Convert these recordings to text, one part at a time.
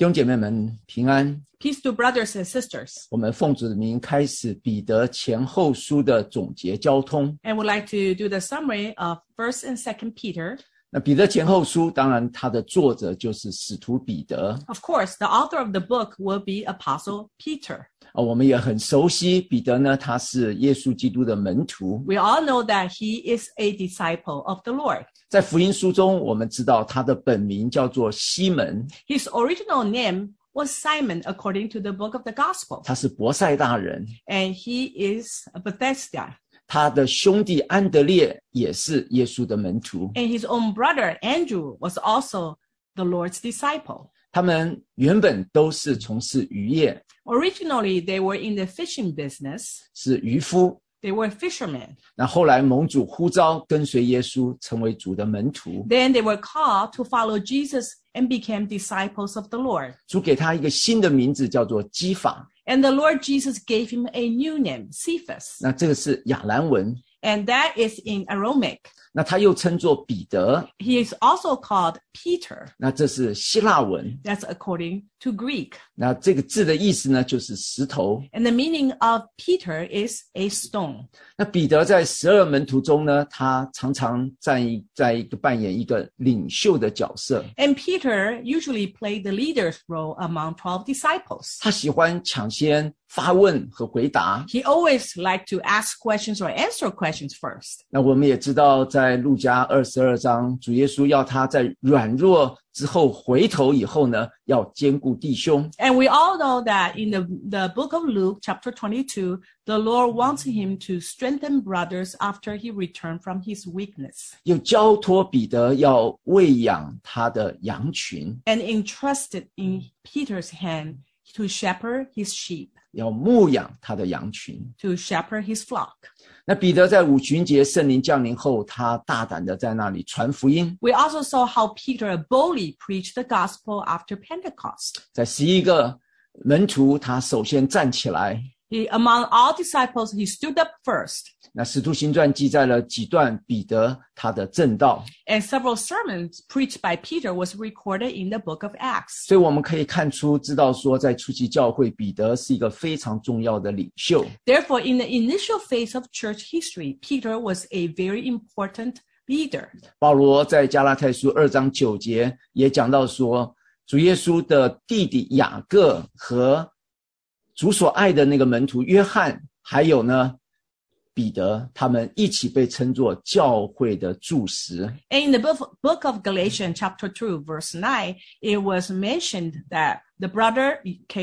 弟兄姐妹们平安。 Peace to brothers and sisters. 我们奉主的名开始彼得前后书的总结交通。 And we'd like to do the summary of 1st and 2nd Peter. 那彼得前后书当然它的作者就是使徒彼得。 Of course, the author of the book will be Apostle Peter. 我们也很熟悉彼得呢，他是耶稣基督的门徒。 We all know that he is a disciple of the Lord. 在福音书中我们知道他的本名叫做西门， His original name was Simon according to the book of the Gospel. 他是伯赛大人。 And he is a Bethesda. 他的兄弟安德烈也是耶稣的门徒。 And his own brother Andrew was also the Lord's disciple. 他们原本都是从事渔业， Originally, they were in the fishing business. 是渔夫。 They were fishermen. 那后来蒙主呼召跟随耶稣，成为主的门徒。 Then they were called to follow Jesus and became disciples of the Lord. 主给他一个新的名字，叫做基法。 And the Lord Jesus gave him a new name, Cephas. 那这个是亚兰文。 And that is in Aramaic. 那他又称作彼得。 He is also called Peter. 那这是希腊文。 That's according to Greek. 那这个字的意思呢，就是石头。 And the meaning of Peter is a stone. 那彼得在12门徒中呢，他常常扮演一个领袖的角色。 And Peter usually played the leader's role among 12 disciples. 他喜欢抢先发问和回答。 He always liked to ask questions or answer questions first. 那我们也知道，在路加22章，主耶稣要他在软弱之后回头以后呢，要兼顾弟兄。 And we all know that in the book of Luke, chapter 22, the Lord wants him to strengthen brothers after he returned from his weakness. 又交托彼得要喂养他的羊群， And entrusted in Peter's hand to shepherd his sheep, 要牧养他的羊群。 to shepherd his flock. 那彼得在五旬节圣灵降临后，他大胆的在那里传福音。 We also saw how Peter boldly preached the gospel after Pentecost. 在11个门徒，他首先站起来。 Among all disciples, he stood up first. 那使徒行传记载了几段彼得他的证道， And several sermons preached by Peter was recorded in the book of Acts. 所以我们可以知道说，在初期教会，彼得是一个非常重要的领袖。 Therefore, in the initial phase of church history, Peter was a very important leader. 保罗在加拉太书2章9节也讲到说，主耶稣的弟弟雅各和主所爱的那个门徒约翰，还有呢彼得，他们一起被称作教会的柱石。 And in the book of Galatians, chapter 2, verse 9, it was mentioned that the brother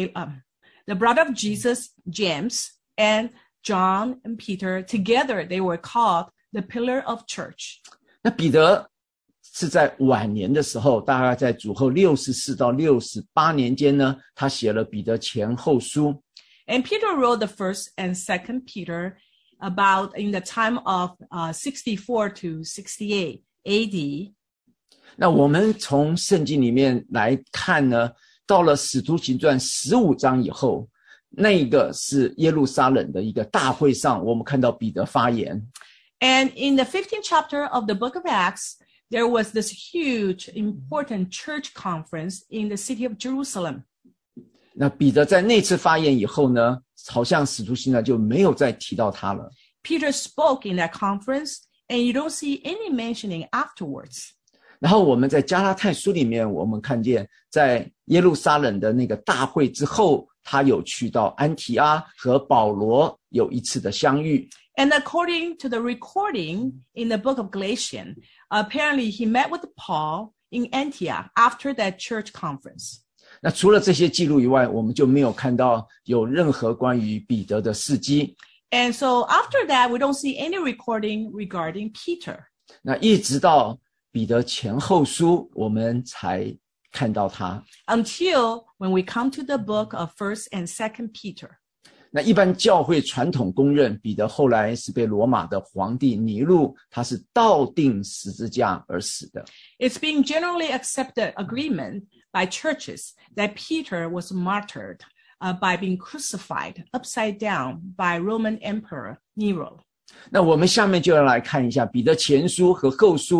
of Jesus, James, and John and Peter, together they were called the pillar of church. 那彼得是在晚年的时候，大概在主后64到68年间呢，他写了彼得前后书。 And Peter wrote the 1st and 2nd Peter about in the time of 64 to 68 AD. 那我们从圣经里面来看呢，到了使徒行传15章以后，那个是耶路撒冷的一个大会上，我们看到彼得发言。 And in the 15th chapter of the book of Acts, there was this huge, important church conference in the city of Jerusalem. 那彼得在那次发言以后呢，好像使徒行传就没有再提到他了。 Peter spoke in that conference, and you don't see any mentioning afterwards. 然后我们在加拉太书里面，我们看见在耶路撒冷的那个大会之后，他有去到安提阿和保罗有一次的相遇。 And according to the recording in the book of Galatians, apparently he met with Paul in Antioch after that church conference. 那除了这些记录以外，我们就没有看到有任何关于彼得的事迹。 And so after that, we don't see any recording regarding Peter. 那一直到彼得前后书，我们才看到他。 Until when we come to the book of 1st and 2nd Peter. 那一般教会传统公认，彼得后来是被罗马的皇帝尼禄，他是倒钉十字架而死的。 It's being generally accepted agreement by churches that Peter was martyred by being crucified upside down by Roman Emperor Nero. 那我们下面就要来看一下彼得前书和后书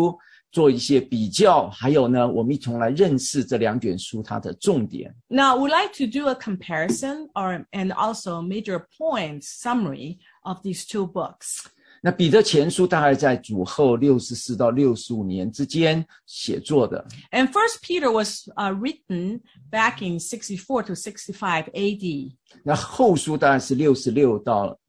做一些比较，还有呢，我们一同来认识这两卷书它的重点。 Now, we'd like to do a comparison and also major points summary of these two books. 那彼得前书大概在主后64到65年之间写作的。 And First Peter was written back in 64 to 65 AD. 那后书大概是66到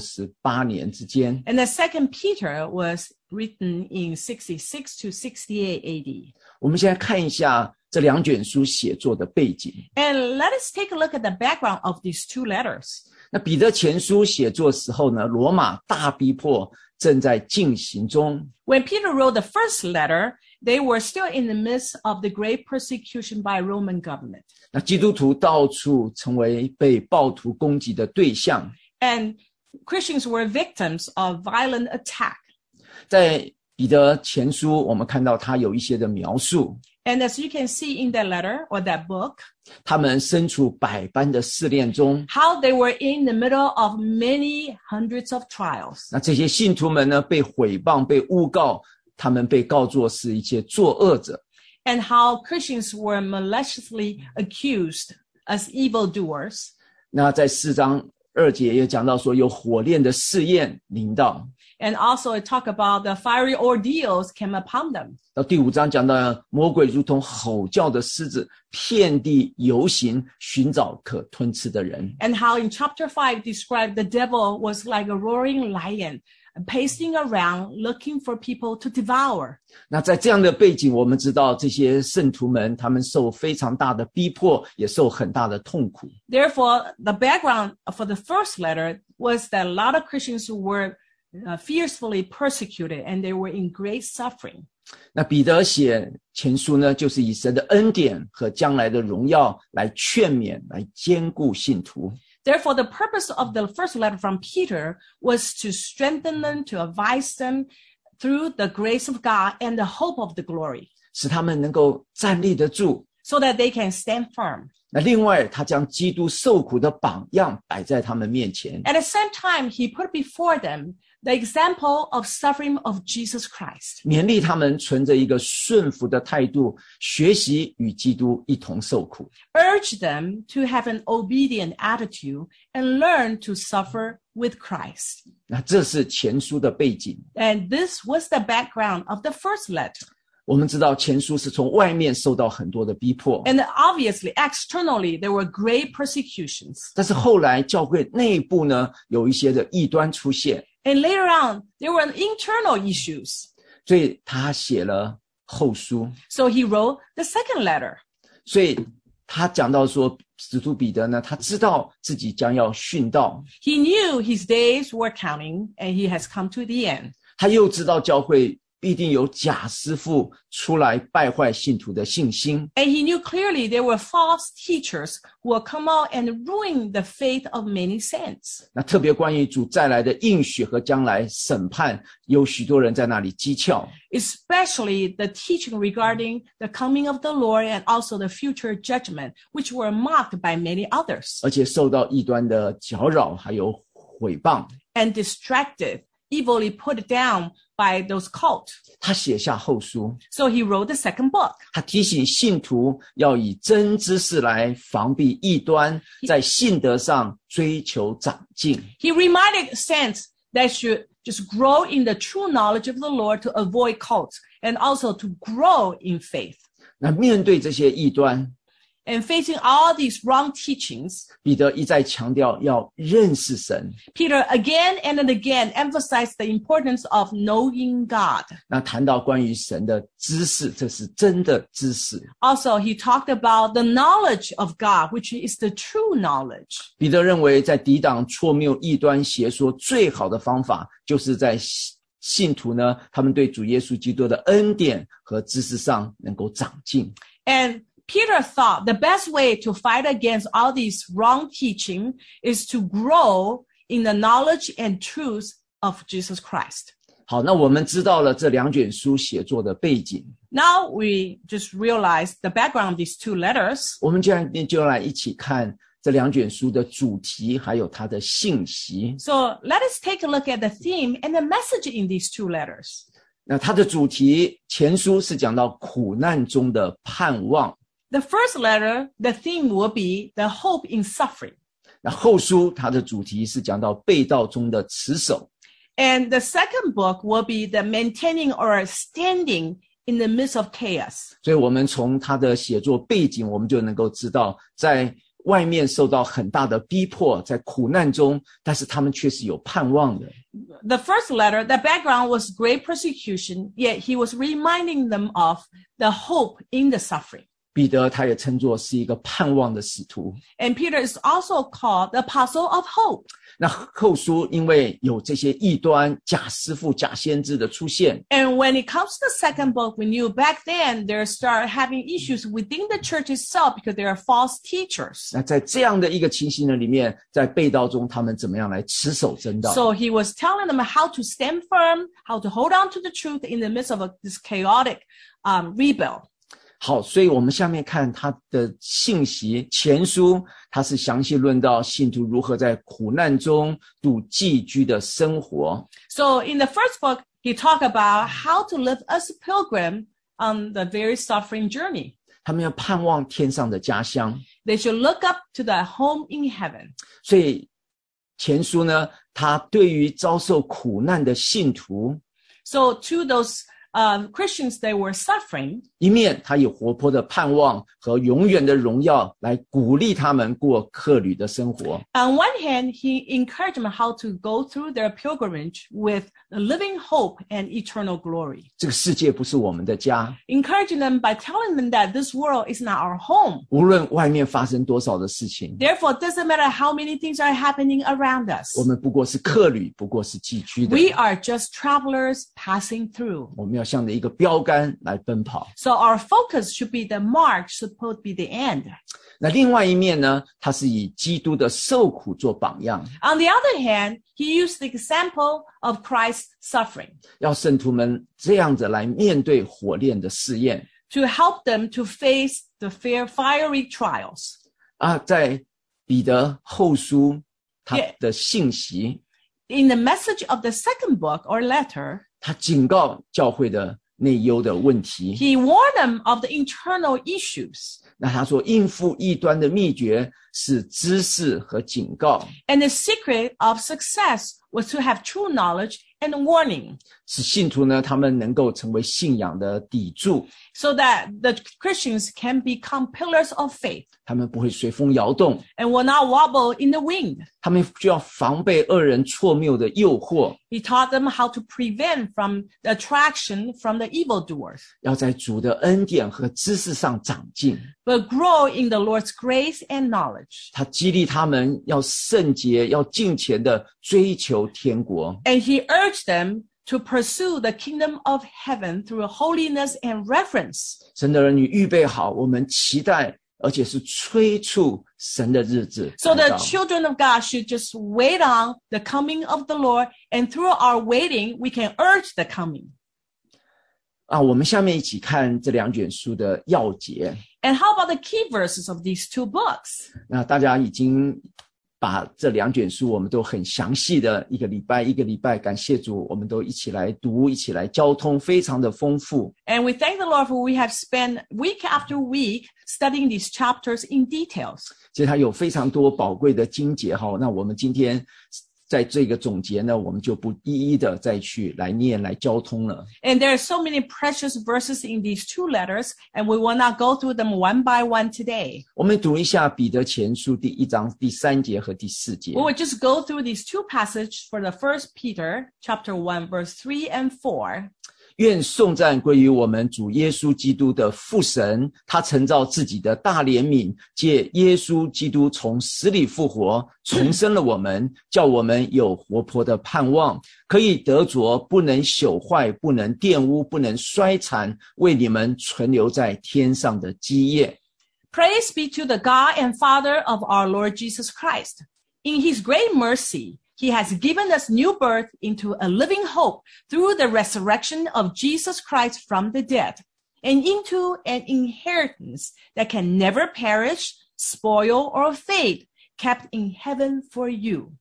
68年之间。 And the Second Peter was written in 66 to 68 AD. 我们现在看一下这两卷书写作的背景。 And let us take a look at the background of these two letters. 那彼得前书写作时候呢，罗马大逼迫正在进行中。 When Peter wrote the first letter, they were still in the midst of the great persecution by Roman government. 那基督徒到处成为被暴徒攻击的对象。 And Christians were victims of violent attack. 在彼得前书，我们看到他有一些的描述。 And as you can see in that letter or that book, 他们身处百般的试炼中。 how they were in the middle of many hundreds of trials. 那这些信徒们呢，被毁谤、被诬告，他们被告作是一切作恶者。 And how Christians were maliciously accused as evildoers. 那在4章2节也讲到说，有火炼的试验临到。 And also it talked about the fiery ordeals came upon them. 到第5章讲到魔鬼如同吼叫的狮子，遍地游行，寻找可吞吃的人。 And how in chapter 5 described the devil was like a roaring lion, pacing around looking for people to devour. 那在这样的背景，我们知道这些圣徒们，他们受非常大的逼迫，也受很大的痛苦。 Therefore, the background for the first letter was that a lot of Christians were fiercely persecuted and they were in great suffering. 那彼得写前书呢，就是以神的恩典和将来的荣耀来劝勉、来兼顾信徒。 Therefore, the purpose of the first letter from Peter was to strengthen them, to advise them through the grace of God and the hope of the glory, 使他们能够站立得住。 so that they can stand firm. 那另外，他将基督受苦的榜样摆在他们面前。 At the same time, he put before them the example of suffering of Jesus Christ, 勉励他们存着一个顺服的态度，学习与基督一同受苦。 urge them to have an obedient attitude and learn to suffer with Christ. 那这是前书的背景。 And this was the background of the first letter. 我们知道前书是从外面受到很多的逼迫， And obviously, externally, there were great persecutions. 但是后来教会内部呢，有一些的异端出现， And later on, there were internal issues. 所以他写了后书。 So he wrote the second letter. 所以他讲到说，使徒彼得呢，他知道自己将要殉道， He knew his days were counting and he has come to the end. 他又知道教会必定有假师傅出来败坏信徒的信心。 And he knew clearly there were false teachers who will come out and ruin the faith of many saints. 那特别关于主再来的应许和将来审判，有许多人在那里讥诮。 Especially the teaching regarding the coming of the Lord and also the future judgment, which were mocked by many others 而且受到异端的搅扰，还有毁谤。 and distracted, evilly put down by those cults. 他写下后书， So he wrote the second book. 他提醒信徒要以真知识来防避异端，在信德上追求长进。 He reminded saints that should just grow in the true knowledge of the Lord to avoid cults and also to grow in faith. 那面对这些异端， And facing all these wrong teachings, 彼得一再强调要认识神。 Peter again and again emphasized the importance of knowing God. 那谈到关于神的知识，这是真的知识。 Also, he talked about the knowledge of God, which is the true knowledge. 彼得认为，在抵挡错谬异端邪说最好的方法，就是在信徒呢，他们对主耶稣基督的恩典和知识上能够长进。 And Peter thought the best way to fight against all these wrong teaching is to grow in the knowledge and truth of Jesus Christ. 好，那我们知道了这两卷书写作的背景， Now we just realized the background of these two letters. 我们就来一起看这两卷书的主题，还有它的信息。 So let us take a look at the theme and the message in these two letters. 那它的主题前书是讲到苦难中的盼望， The first letter, the theme will be the hope in suffering. 那后书它的主题是讲到背道中的持守。 And the second book will be the maintaining or standing in the midst of chaos. 所以我们从他的写作背景，我们就能够知道，在外面受到很大的逼迫，在苦难中，但是他们却是有盼望的。 The first letter, the background was great persecution, yet he was reminding them of the hope in the suffering. 彼得他也称作是一个盼望的使徒。 And Peter is also called the apostle of hope. 那后书因为有这些异端、假师傅、假先知的出现， And when it comes to the second book, we knew back then there start having issues within the church itself because there are false teachers. 那在这样的一个情形的里面，在背道中，他们怎么样来持守真道？ So he was telling them how to stand firm, how to hold on to the truth in the midst of this chaotic rebel. 好，所以我们下面看他的信息前书，他是详细论到信徒如何在苦难中度寄居的生活。 So in the first book, he talked about how to live as a pilgrim on the very suffering journey. 他们要盼望天上的家乡， They should look up to the home in heaven. 所以前书呢，他对于遭受苦难的信徒， So to those Christians that were suffering, 一面他以活泼的盼望和永远的荣耀来鼓励他们过客旅的生活。 on one hand, he encouraged them how to go through their pilgrimage with a living hope and eternal glory. 这个世界不是我们的家， Encouraging them by telling them that this world is not our home. 无论外面发生多少的事情， Therefore, it doesn't matter how many things are happening around us. 我们不过是客旅，不过是寄居的。 We are just travelers passing through. 我们要向着一个标杆来奔跑。 So our focus should be the mark, supposed to be the end. 那另外一面呢，他是以基督的受苦做榜样， On the other hand, he used the example of Christ's suffering 要圣徒们这样子来面对火炼的试验。 to help them to face the fiery trials. 在彼得后书他 Yeah. 的信息， In the message of the second book or letter, 他警告教会的内忧的问题。 he warned them of the internal issues. 那他说，应付异端的秘诀是知识和警告， And the secret of success was to have true knowledge and warning, 使信徒呢，他们能够成为信仰的砥柱， so that the Christians can become pillars of faith 他们不会随风摇动， and will not wobble in the wind. 他们需要防备恶人错谬的诱惑， He taught them how to prevent from the attraction from the evildoers, 要在主的恩典和知识上长进。 but grow in the Lord's grace and knowledge. 他激励他们要圣洁，要敬虔的追求天国。 And he urged them to pursue the kingdom of heaven through holiness and reverence. 神的儿女预备好，我们期待，而且是催促神的日子 So 来 the 到。 children of God should just wait on the coming of the Lord, and through our waiting, we can urge the coming. 我们下面一起看这两卷书的要节。 And how about the key verses of these two books? 那大家已经把这两卷书，我们都很详细的一个礼拜，感谢主，我们都一起来读，一起来交通，非常的丰富。 And we thank the Lord for we have spent week after week studying these chapters in details. 其实它有非常多宝贵的经节哈。那我们今天在这个总结呢，我们就不一一的再去来念来交通了。 And there are so many precious verses in these two letters, and we will not go through them one by one today. 我们读一下彼得前书第1章第3节和第4节。 We will just go through these two passages for the First Peter chapter 1, verse 3 and 4. 愿颂赞归于我们主耶稣基督的父神，他曾照自己的大怜悯，借耶稣基督从死里复活，重生了我们，叫我们有活泼的盼望，可以得着不能朽坏、不能玷污、不能衰残，为你们存留在天上的基业。 Praise be to the God and Father of our Lord Jesus Christ. In his great mercy, he has given us new birth into a living hope through the resurrection of Jesus Christ from the dead, and into an inheritance that can never perish, spoil, or fade, kept in heaven for you.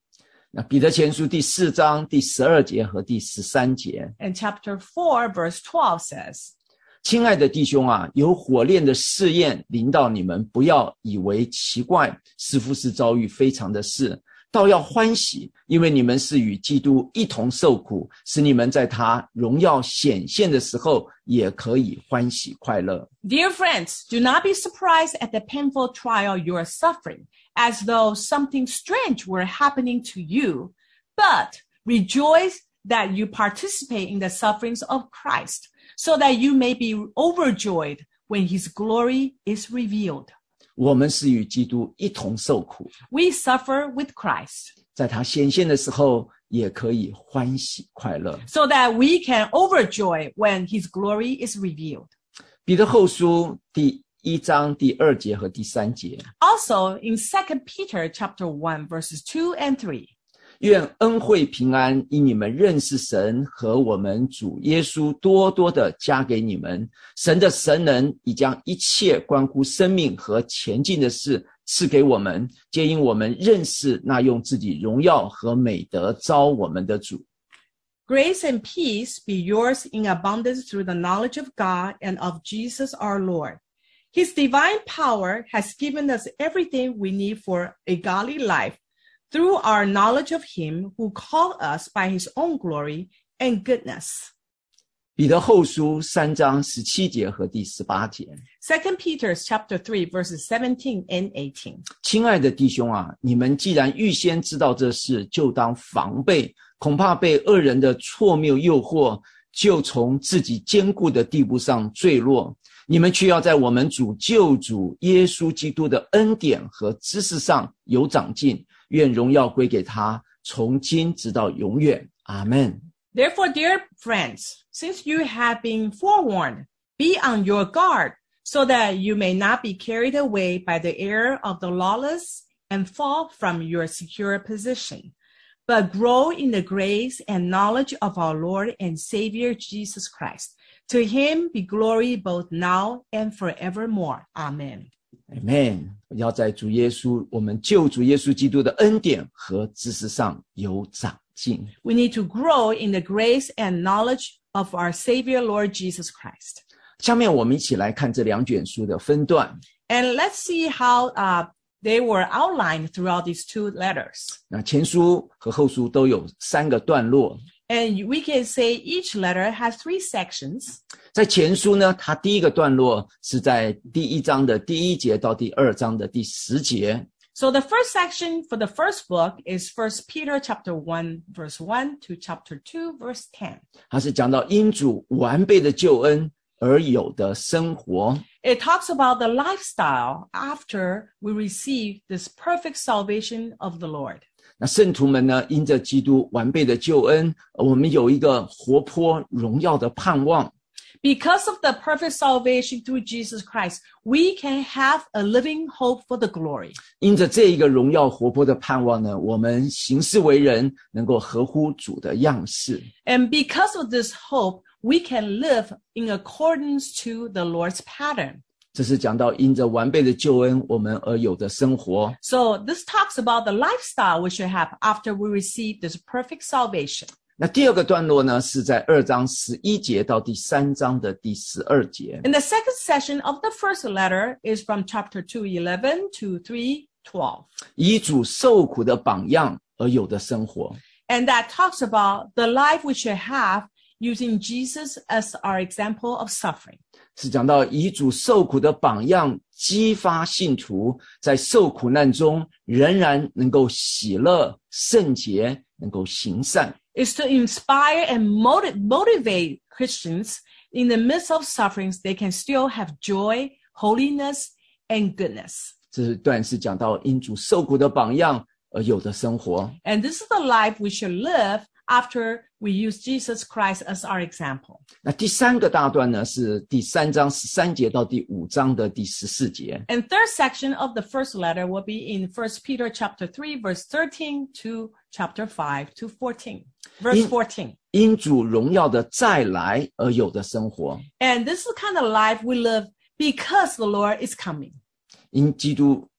那彼得前书第4章第12节和第13节， And chapter 4, verse 12 says, 亲爱的弟兄啊，有火炼的试验临到你们，不要以为奇怪，似乎是遭遇非常的事，倒要欢喜，因为你们是与基督一同受苦，使你们在他荣耀显现的时候也可以欢喜快乐。 Dear friends, do not be surprised at the painful trial you are suffering, as though something strange were happening to you, but rejoice that you participate in the sufferings of Christ, so that you may be overjoyed when his glory is revealed. 我们是与基督一同受苦， We suffer with Christ, 在他显现的时候也可以欢喜快乐。 so that we can overjoy when his glory is revealed. 彼得后书第1章第2节和第3节， Also, in 2 Peter chapter 1, verses 2 and 3, 愿恩惠平安因你们认识神和我们主耶稣多多的加给你们。神的神能已将一切关乎生命和前进的事赐给我们，皆因我们认识那用自己荣耀和美德召我们的主。 Grace and peace be yours in abundance through the knowledge of God and of Jesus our Lord. His divine power has given us everything we need for a godly life through our knowledge of him who called us by his own glory and goodness. 彼得后书3章17节和第18节， 2 Peter chapter 3, verses 17 and 18. 亲爱的弟兄啊，你们既然预先知道这事，就当防备，恐怕被恶人的错谬诱惑，就从自己坚固的地步上坠落。你们却要在我们主救主耶稣基督的恩典和知识上有长进，愿荣耀归给他，从今直到永远。阿们。 Therefore, dear friends, since you have been forewarned, be on your guard, so that you may not be carried away by the error of the lawless and fall from your secure position, but grow in the grace and knowledge of our Lord and Savior Jesus Christ. To him be glory both now and forevermore. Amen. Amen。要在主耶稣，我们救主耶稣基督的恩典和知识上有长进。 We need to grow in the grace and knowledge of our Savior, Lord Jesus Christ. 下面我们一起来看这2卷书的分段。 And let's see how they were outlined throughout these 2 letters. 那前书和后书都有3个段落。 And we can say each letter has 3 sections. 在前书呢，它第一个段落是在第1章的第1节到第2章的第10节。 So the first section for the first book is 1 Peter chapter 1, verse 1 to chapter 2, verse 10. 它是讲到因主完备的救恩而有的生活。 It talks about the lifestyle after we receive this perfect salvation of the Lord. 那圣徒们呢，因着基督完备的救恩，我们有一个活泼荣耀的盼望。 Because of the perfect salvation through Jesus Christ, we can have a living hope for the glory. 因着这一个荣耀活泼的盼望呢，我们行事为人能够合乎主的样式。 And because of this hope, we can live in accordance to the Lord's pattern. 这是讲到因着完备的救恩，我们而有的生活。 So this talks about the lifestyle we should have after we receive this perfect salvation. 那第二个段落呢，是在2章11节到第3章的第12节。 And the second section of the first letter is from chapter 2:11 to 3:12. 以主受苦的榜样而有的生活。 And that talks about the life we should have using Jesus as our example of suffering. 是讲到以主受苦的榜样，激发信徒在受苦难中仍然能够喜乐、圣洁，能够行善。 Is to inspire and motivate Christians in the midst of sufferings, they can still have joy, holiness, and goodness. 这段是讲到因主受苦的榜样而有的生活。 And this is the life we should live after we use Jesus Christ as our example. 那第3个大段呢，是第3章13节到第5章的第14节。 And third section of the first letter will be in 1 Peter chapter 3, verse 13 to chapter 5 to 14. Verse 14. 因主荣耀的再来而有的生活。 And this is the kind of life we live because the Lord is coming. 因基督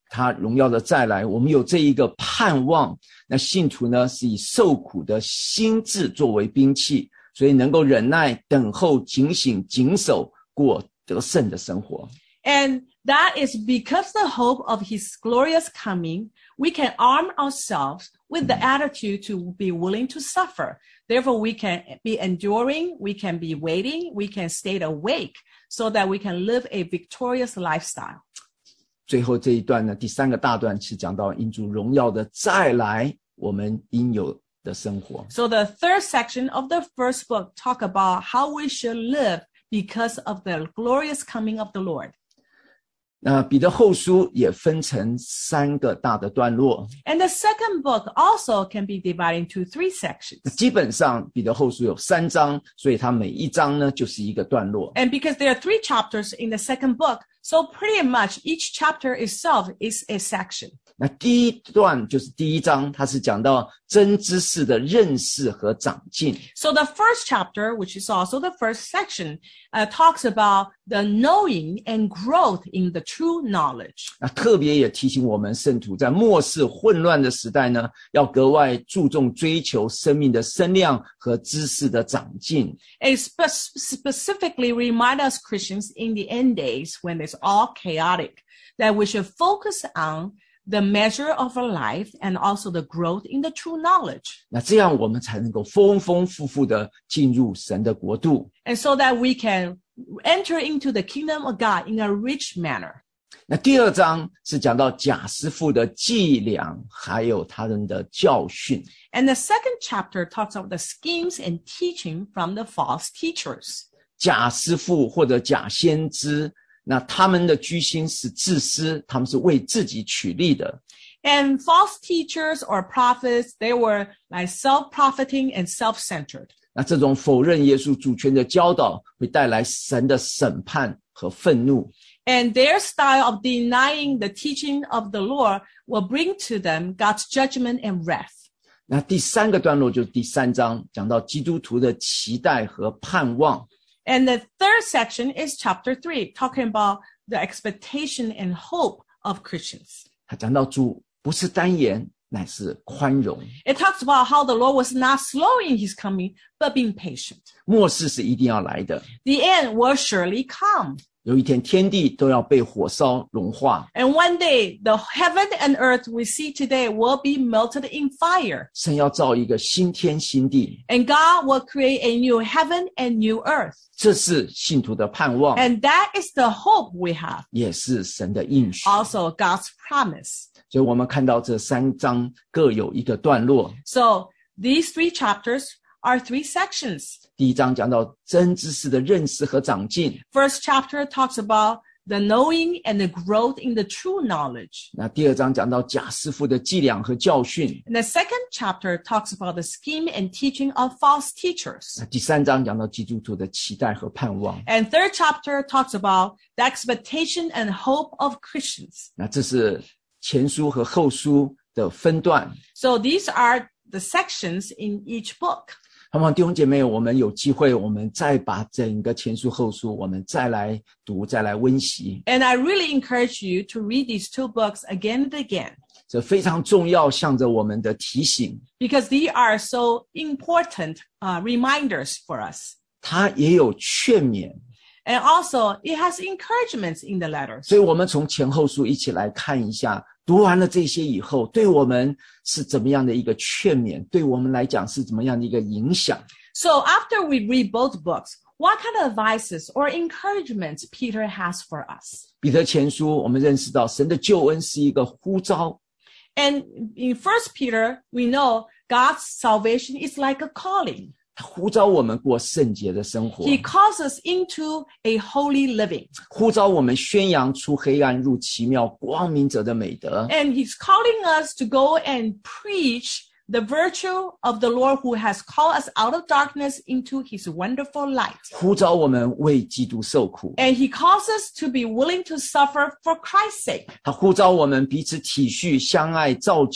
他荣耀的再来，我们有这一个盼望。那信徒呢，是以受苦的心志作为兵器，所以能够忍耐、等候、警醒、谨守，过得胜的生活。 And that is because the hope of his glorious coming, we can arm ourselves with the attitude to be willing to suffer. Therefore, we can be enduring, we can be waiting, we can stay awake so that we can live a victorious lifestyle. 最后这一段呢，第3个大段是讲到因主荣耀的再来，我们应有的生活。 So the third section of the first book talk about how we should live because of the glorious coming of the Lord. 那彼得后书也分成3个大的段落。 And the second book also can be divided into 3 sections. 基本上彼得后书有3章，所以它每一章呢就是一个段落。 And because there are 3 chapters in the second book, so pretty much each chapter itself is a section. 那第一段就是第1章，它是讲到真知识的认识和长进。 So the first chapter, which is also the first section, talks about the knowing and growth in the true knowledge. 那特别也提醒我们圣徒在末世混乱的时代呢，要格外注重追求生命的身量和知识的长进。 It specifically remind us Christians in the end days when it's all chaotic that we should focus on the measure of our life and also the growth in the true knowledge. 那这样我们才能够丰丰富富的进入神的国度。 And so that we can enter into the kingdom of God in a rich manner. 那第2章是讲到假师傅的伎俩，还有他人的教训。 And the second chapter talks about the schemes and teaching from the false teachers. 假师傅或者假先知，那他们的居心是自私，他们是为自己取利的。 And false teachers or prophets, they were like self-profiting and self-centered. 那这种否认耶稣主权的教导，会带来神的审判和愤怒。 And their style of denying the teaching of the Lord will bring to them God's judgment and wrath. 那第3个段落就是第3章，讲到基督徒的期待和盼望。 And the third section is chapter 3, talking about the expectation and hope of Christians. 他讲到主不是单言，乃是宽容。 It talks about how the Lord was not slow in his coming, but being patient. 末世是一定要来的， The end will surely come. 有一天天地都要被火烧融化， And one day, the heaven and earth we see today will be melted in fire. 神要造一个新天新地， And God will create a new heaven and new earth. 这是信徒的盼望， And that is the hope we have. 也是神的应许。 Also God's promise. 所以我们看到这3章各有一个段落。 So these 3 chapters are 3 sections. 第1章讲到真知识的认识和长进， First chapter talks about the knowing and the growth in the true knowledge. 那第2章讲到假师傅的伎俩和教训， And the second chapter talks about the scheme and teaching of false teachers. 那第3章讲到基督徒的期待和盼望。 And third chapter talks about the expectation and hope of Christians. 那这是前书和后书的分段。 So these are the sections in each book. 盼望弟兄姐妹，我们有机会，我们再把整个前书后书，我们再来读，再来温习。 And I really encourage you to read these 2 books again and again, 这非常重要，向着我们的提醒。 because they are so important reminders for us. 它也有劝勉， And also, it has encouragements in the letters. 所以我们从前后书一起来看一下，读完了这些以后，对我们是怎么样的一个劝勉，对我们来讲是怎么样的一个影响。 So after we read both books, what kind of advices or encouragements Peter has for us? 彼得前书我们认识到神的救恩是一个呼召， And in 1 Peter, we know God's salvation is like a calling. 他呼召我们过圣洁的生活， He calls us into a holy living. 呼召我们宣扬出黑暗入奇妙光明者的美德， And he's calling us to go and preach the virtue of the Lord who has called us out of darkness into his wonderful light. 呼召我们为基督受苦， And he calls us to be willing to suffer for Christ's sake. 他呼召我们彼此体恤、相爱、造就，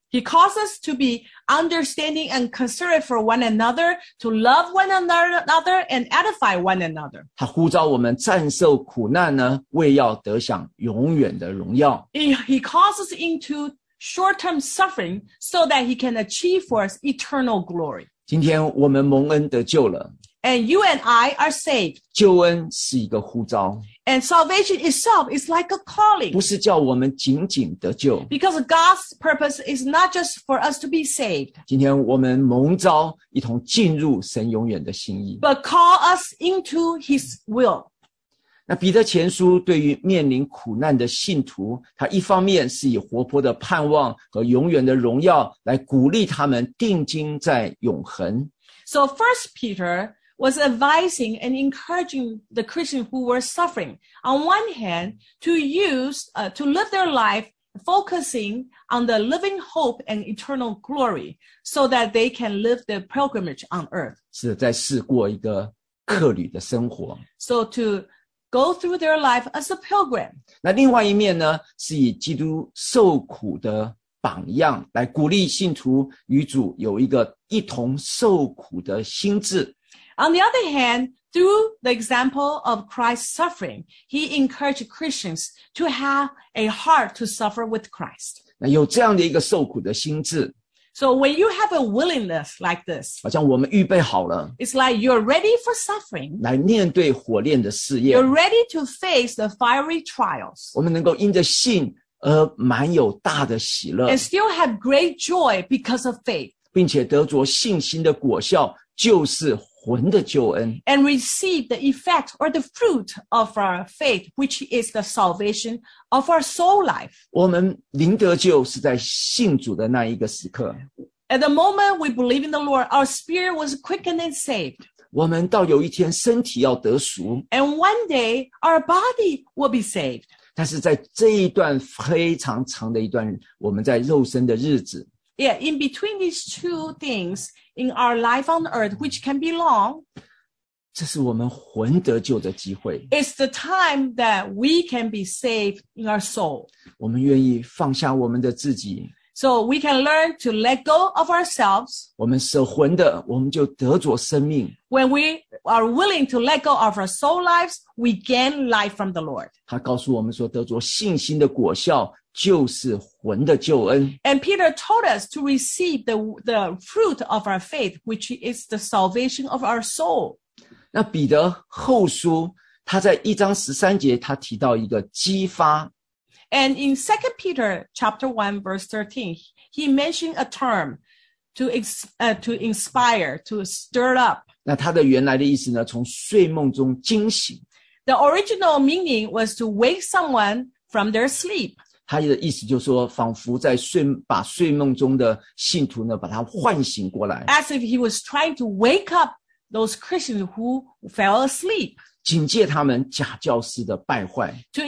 He calls us to be understanding and considerate for one another, to love one another and edify one another. 他呼召我们战胜苦难呢，为要得享永远的荣耀。 He calls us into short-term suffering so that he can achieve for us eternal glory. 今天我们蒙恩得救了， And you and I are saved. 救恩是一个呼召， And salvation itself is like a calling. 不是叫我们仅仅得救。 Because God's purpose is not just for us to be saved, 今天我们蒙召，一同进入神永远的心意。 but call us into his will. 那彼得前书对于面临苦难的信徒，他一方面是以活泼的盼望和永远的荣耀来鼓励他们定睛在永恒。 So First Peter was advising and encouraging the Christians who were suffering, on one hand, to live their life focusing on the living hope and eternal glory, so that they can live their pilgrimage on earth. 是在世过一个客旅的生活。 So to go through their life as a pilgrim. 那另外一面呢，是以基督受苦的榜样来鼓励信徒与主有一个一同受苦的心志。 On the other hand, through the example of Christ's suffering, he encouraged Christians to have a heart to suffer with Christ. 那有这样的一个受苦的心志， So when you have a willingness like this, 好像我们预备好了 it's like you're ready for suffering. 来面对火炼的试验， You're ready to face the fiery trials 我们能够因着信而满有大的喜乐， and still have great joy because of faith 并且得着信心的果效，就是魂的救恩。 and receive the effect or the fruit of our faith, which is the salvation of our soul life. 我们灵得救是在信主的那一个时刻， At the moment we believe in the Lord, our spirit was quickened and saved. 我们到有一天身体要得赎， And one day our body will be saved. 但是在这一段非常长的一段我们在肉身的日子， Yeah, in between these two things in our life on earth, which can be long, 这是我们魂得救的机会。 it's the time that we can be saved in our soul. 我们愿意放下我们的自己， So we can learn to let go of ourselves. 我们舍魂的，我们就得着生命。 When we are willing to let go of our soul lives, we gain life from the Lord. 他告诉我们说，得着信心的果效就是魂的救恩。 And Peter told us to receive the fruit of our faith, which is the salvation of our soul. 那彼得后书，他在1章13节，他提到一个激发。 And in 2 Peter chapter 1, verse 13, he mentioned a term to inspire, to stir up. 那他的原来的意思呢，从睡梦中惊醒。 The original meaning was to wake someone from their sleep. 他的意思就是说，仿佛在把睡梦中的信徒呢，把他唤醒过来， As if he was trying to wake up those Christians who fell asleep, 警戒他们假教师的败坏。 to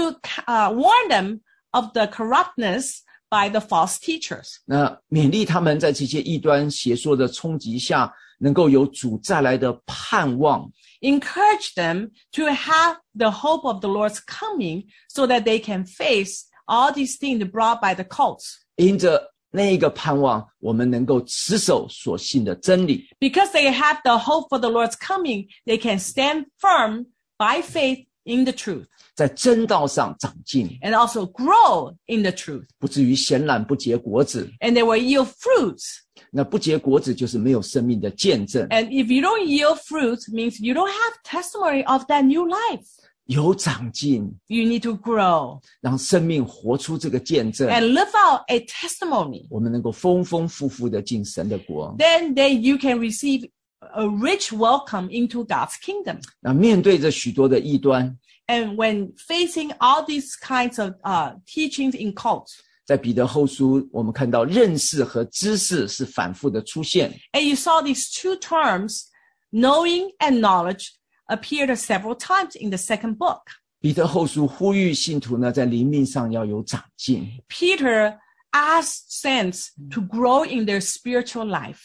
warn them of the corruptness by the false teachers. 那勉励他们在这些异端邪说的冲击下，能够有主再来的盼望。 Encourage them to have the hope of the Lord's coming so that they can face all these things brought by the cults. 因着那一个盼望，我们能够持守所信的真理。 Because they have the hope for the Lord's coming, they can stand firm by faith in the truth 在真道上长进， and also grow in the truth. 不至于显懒不结果子。 And they will yield fruits. 那不结果子就是没有生命的见证， And if you don't yield fruits, means you don't have testimony of that new life. 有长进， You need to grow 让生命活出这个见证， and live out a testimony. 我们能够丰丰富富的进神的国。 Then you can receive a rich welcome into God's kingdom. 那面对着许多的异端， And when facing all these kinds of teachings in cults, 在彼得后书，我们看到认识和知识是反复的出现。 and you saw these two terms, knowing and knowledge, appeared several times in the second book. 彼得后书呼吁信徒呢，在灵命上要有长进。 Peter asked saints to grow in their spiritual life.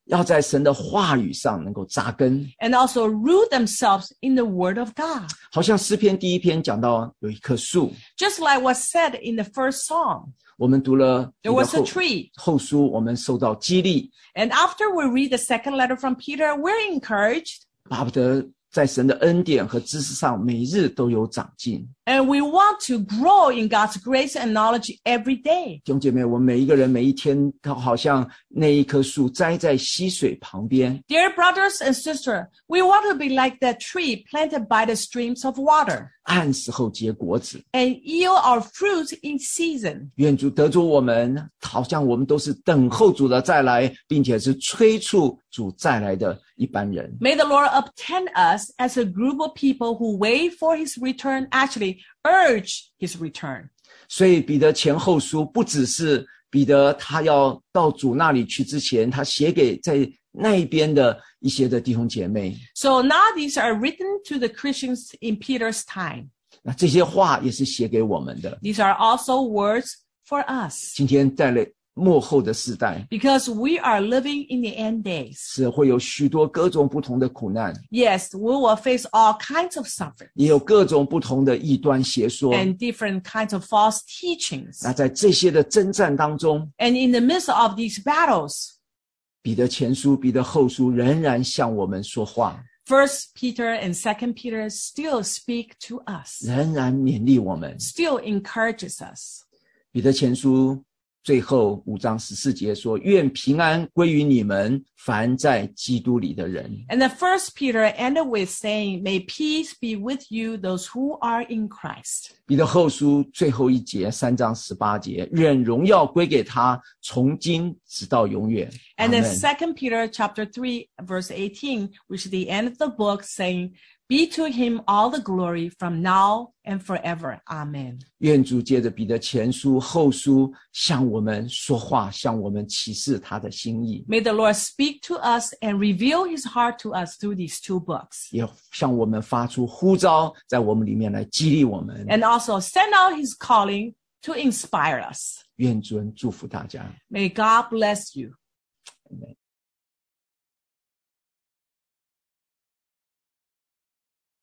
要在神的话语上能够扎根。 and also root themselves in the Word of God. 好像诗篇第一篇讲到有一棵树， Just like was said in the first song, 我们读了 there was a tree. 后书，我们受到激励， And after we read the second letter from Peter, we're encouraged 巴不得在神的恩典和知识上每日都有长进。 and we want to grow in God's grace and knowledge every day. 弟兄姐妹，我们每一个人每一天都好像那一棵树栽在溪水旁边， Dear brothers and sisters, we want to be like that tree planted by the streams of water 按时候结果子。 and yield our fruits in season. 愿主得着我们，好像我们都是等候主的再来，并且是催促主再来的一般人。 May the Lord obtain us as a group of people who wait for his return, actually urge his return. 所以彼得前后书不只是彼得他要到主那里去之前，他写给在那一边的一些的弟兄姐妹。 So now these are written to the Christians in Peter's time. 那这些话也是写给我们的。 These are also words for us 今天在末后的世代， because we are living in the end days. 是会有许多各种不同的苦难， Yes, we will face all kinds of suffering 也有各种不同的异端邪说。 and different kinds of false teachings. 那在这些的征战当中， And in the midst of these battles, 彼得前书、彼得后书仍然向我们说话， First Peter and Second Peter still speak to us, 仍然勉励我们。 still encourages us. 彼得前书最后5章14节说：“愿平安归于你们，凡在基督里的人。” And the First Peter ended with saying, "May peace be with you, those who are in Christ." 彼得后书最后一节3章18节：“愿荣耀归给他，从今直到永远。” And then Amen. Second Peter chapter 3, verse 18, which is the end of the book, saying, "Be to him all the glory from now and forever." Amen. 愿主借着彼得前书、后书向我们说话，向我们启示他的心意， May the Lord speak to us and reveal his heart to us through these two books. 也向我们发出呼召，在我们里面来激励我们。 And also send out his calling to inspire us. 愿主恩祝福大家。 May God bless you. Amen.